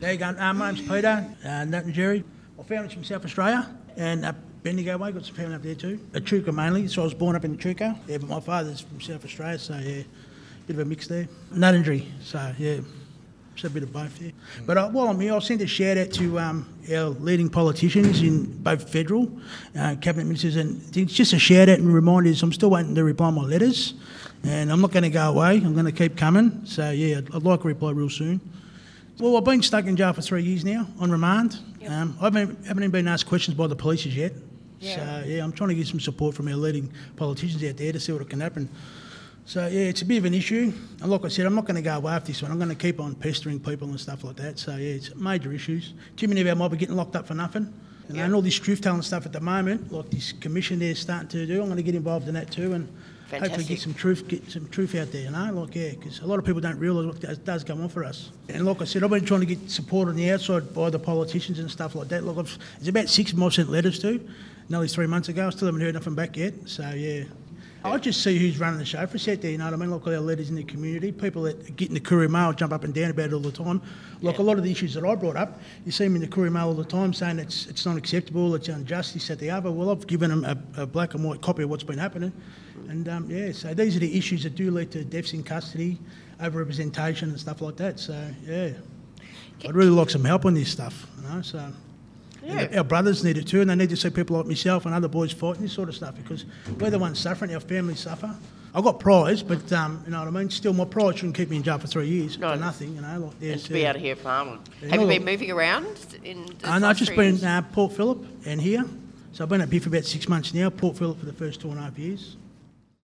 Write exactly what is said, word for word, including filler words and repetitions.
There you go. Uh, my name's Peter, uh, Nat and Jerry. My family's from South Australia and up Bendigo way, got some family up there too. Echuca mainly, so I was born up in Echuca. Yeah, but my father's from South Australia, so yeah, bit of a mix there. Nuttingry, so yeah, just a bit of both there. But uh, while I'm here, I'll send a shout out to um, our leading politicians in both federal, uh, cabinet ministers, and it's just a shout out and reminders. I'm still waiting to reply my letters, and I'm not going to go away. I'm going to keep coming. So yeah, I'd, I'd like a reply real soon. Well, I've been stuck in jail for three years now on remand. Yep. Um, I haven't, haven't even been asked questions by the police yet. Yeah. So yeah, I'm trying to get some support from our leading politicians out there to see what can happen. So yeah, it's a bit of an issue. And like I said, I'm not going to go away after this one. I'm going to keep on pestering people and stuff like that. So yeah, it's major issues. Too many of our mob are getting locked up for nothing. And, yeah. and all this truth-telling stuff at the moment, like this commission they're starting to do, I'm going to get involved in that too. And Fantastic. hopefully get some truth, get some truth out there, you know, like yeah, because a lot of people don't realise what does, does come on for us. And like I said, I've been trying to get support on the outside by the politicians and stuff like that. Like I've, it's about six of them I've sent letters to, nearly three months ago. I still haven't heard nothing back yet. So yeah, I just see who's running the show for us out there. You know what I mean? Like all our leaders in the community, people that get in the Courier Mail jump up and down about it all the time. Like yeah. a lot of the issues that I brought up, you see them in the Courier Mail all the time saying it's it's not acceptable, it's unjust, this, that, the other. Well, I've given them a, a black and white copy of what's been happening. And um, yeah, so these are the issues that do lead to deaths in custody, over-representation and stuff like that. So yeah, I'd really like some help on this stuff, you know. So yeah. our brothers need it too, and they need to see people like myself and other boys fighting this sort of stuff because we're the ones suffering, our families suffer. I got prize, but um, you know what I mean. Still, my prize shouldn't keep me in jail for three years no, for nothing, you know. Like and to be out of here, Parliament. Yeah, Have you been like, moving around? In uh, no, I've just been in uh, Port Phillip and here. So I've been up here for about six months now. Port Phillip for the first two and a half years.